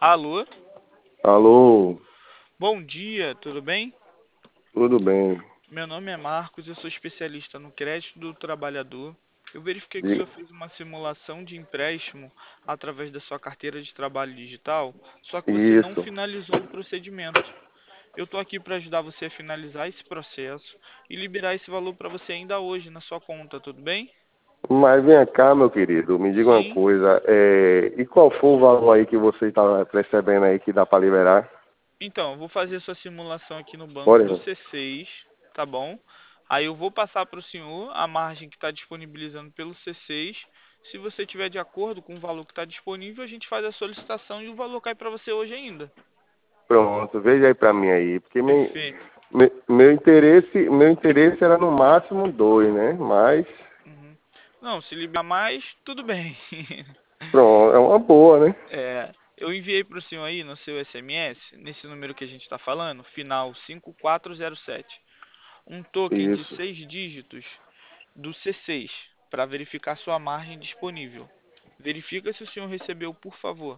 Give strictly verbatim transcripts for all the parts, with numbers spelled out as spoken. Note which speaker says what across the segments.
Speaker 1: Alô?
Speaker 2: Alô,
Speaker 1: Bom dia, tudo bem?
Speaker 2: tudo bem?
Speaker 1: Meu nome é Marcos, eu sou especialista no crédito do trabalhador. Eu verifiquei que o
Speaker 2: Di-
Speaker 1: senhor fez uma simulação de empréstimo através da sua carteira de trabalho digital, só que você não
Speaker 2: Isso.
Speaker 1: finalizou o procedimento. Eu estou aqui para ajudar você a finalizar esse processo e liberar esse valor para você ainda hoje na sua conta, tudo bem?
Speaker 2: Mas vem cá, meu querido, me diga uma
Speaker 1: Sim.
Speaker 2: coisa. É... E qual foi o valor aí que você está percebendo aí que dá para liberar?
Speaker 1: Então, eu vou fazer sua simulação aqui no banco
Speaker 2: Olha,
Speaker 1: do C seis, tá bom? Aí eu vou passar para o senhor a margem que está disponibilizando pelo C seis. Se você tiver de acordo com o valor que está disponível, a gente faz a solicitação e o valor cai para você hoje ainda.
Speaker 2: pronto, veja aí para mim aí, porque meu,
Speaker 1: Perfeito.
Speaker 2: meu, meu interesse, meu interesse era no máximo dois, né? Mas
Speaker 1: Uhum. Não, se liberar mais, tudo bem.
Speaker 2: pronto, é uma boa, né?
Speaker 1: É, eu enviei para o senhor aí no seu S M S, nesse número que a gente está falando, final cinco quatro zero sete, um token de
Speaker 2: Isso.
Speaker 1: seis dígitos do C seis para verificar sua margem disponível. Verifica se o senhor recebeu, por favor.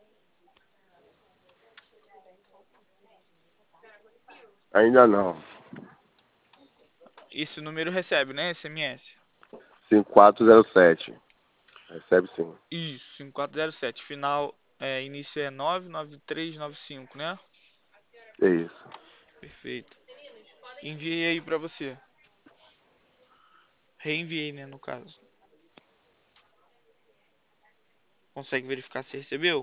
Speaker 2: Ainda não.
Speaker 1: Esse número recebe, né? S M S.
Speaker 2: cinco quatro zero sete. Recebe sim.
Speaker 1: Isso, cinco quatro zero sete. Final, é, início é nove nove três nove cinco, né?
Speaker 2: É isso.
Speaker 1: Perfeito. Enviei aí para você. Reenviei, né, no caso. Consegue verificar se recebeu?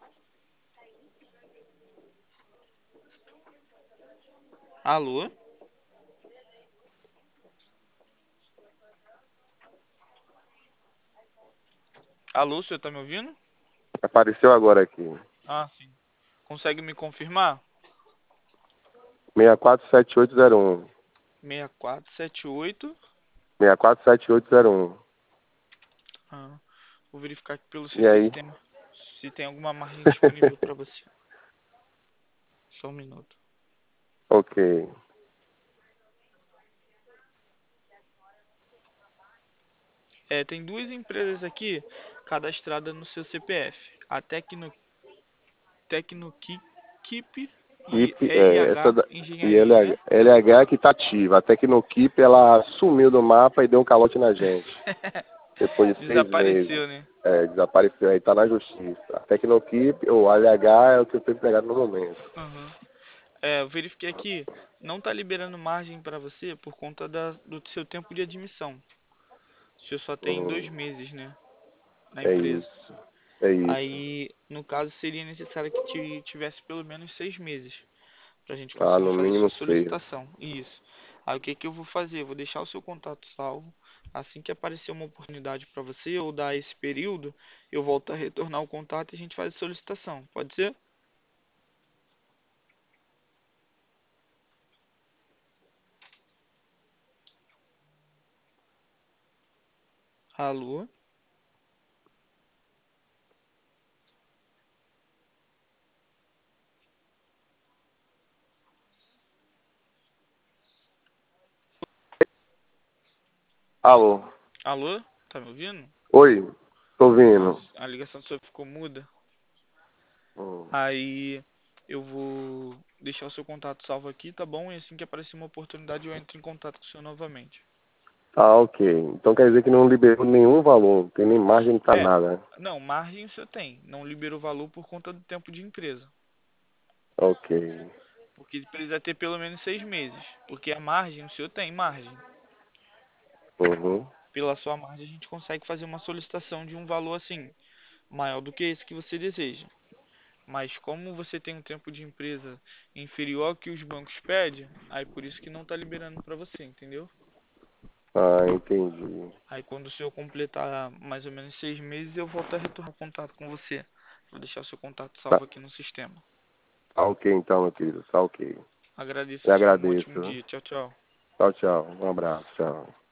Speaker 1: Alô? Alô, o senhor tá me ouvindo?
Speaker 2: Apareceu agora aqui.
Speaker 1: Ah, sim. Consegue me confirmar?
Speaker 2: seis quatro sete oito zero um.
Speaker 1: seis quatro sete oito.
Speaker 2: seis quatro sete oito zero um.
Speaker 1: Ah, vou verificar aqui pelo
Speaker 2: E
Speaker 1: C seis se
Speaker 2: aí?
Speaker 1: tem, se tem alguma margem disponível para você. Só um minuto.
Speaker 2: Ok.
Speaker 1: É, tem duas empresas aqui cadastradas no seu C P F. A Tecno, Tecnokeep e
Speaker 2: Keep, é, essa
Speaker 1: R H
Speaker 2: da, e
Speaker 1: Engenharia,
Speaker 2: L H,
Speaker 1: né?
Speaker 2: L H que tá ativa. A Tecnokeep, ela sumiu do mapa e deu um calote na gente. Depois de seis meses.
Speaker 1: Desapareceu, né?
Speaker 2: É, desapareceu aí, tá na justiça. A Tecnokeep, ou L H, é o que eu tenho pegado no momento.
Speaker 1: Uhum. É, eu verifiquei aqui, não está liberando margem para você por conta da, do seu tempo de admissão. O senhor só tem dois
Speaker 2: Hum,
Speaker 1: meses, né, na
Speaker 2: é
Speaker 1: empresa.
Speaker 2: isso. É isso.
Speaker 1: Aí, no caso, seria necessário que ti- tivesse pelo menos seis meses para a gente
Speaker 2: Ah,
Speaker 1: conseguir
Speaker 2: no
Speaker 1: fazer sua
Speaker 2: mínimo seis.
Speaker 1: solicitação. Isso. Aí, o que que eu vou fazer? Eu vou deixar o seu contato salvo. Assim que aparecer uma oportunidade para você ou dar esse período, eu volto a retornar o contato e a gente faz a solicitação. Pode ser? Alô?
Speaker 2: Alô?
Speaker 1: Alô? Tá me ouvindo?
Speaker 2: Oi, tô
Speaker 1: Nossa,
Speaker 2: vindo.
Speaker 1: a ligação sua ficou muda.
Speaker 2: Hum.
Speaker 1: Aí eu vou deixar o seu contato salvo aqui, tá bom? E assim que aparecer uma oportunidade, eu entro em contato com o senhor novamente.
Speaker 2: Tá, ok. Então quer dizer que não liberou nenhum valor, não tem nem margem pra
Speaker 1: É,
Speaker 2: nada, né?
Speaker 1: não, margem o senhor tem. Não liberou valor por conta do tempo de empresa.
Speaker 2: Ok.
Speaker 1: Porque ele precisa ter pelo menos seis meses. Porque a margem, o senhor tem margem.
Speaker 2: Uhum.
Speaker 1: Pela sua margem, a gente consegue fazer uma solicitação de um valor assim, maior do que esse que você deseja. Mas como você tem um tempo de empresa inferior ao que os bancos pedem, aí por isso que não está liberando para você, entendeu?
Speaker 2: Ah, entendi.
Speaker 1: Aí quando o senhor completar mais ou menos seis meses, eu volto a retornar contato com você. Vou deixar o seu contato
Speaker 2: Tá,
Speaker 1: salvo aqui no sistema.
Speaker 2: tá ok então, meu querido. Tá ok.
Speaker 1: Agradeço,
Speaker 2: Eu
Speaker 1: tenha um ótimo
Speaker 2: agradeço.
Speaker 1: dia. Tchau, tchau.
Speaker 2: Tchau, tchau. Um abraço. Tchau.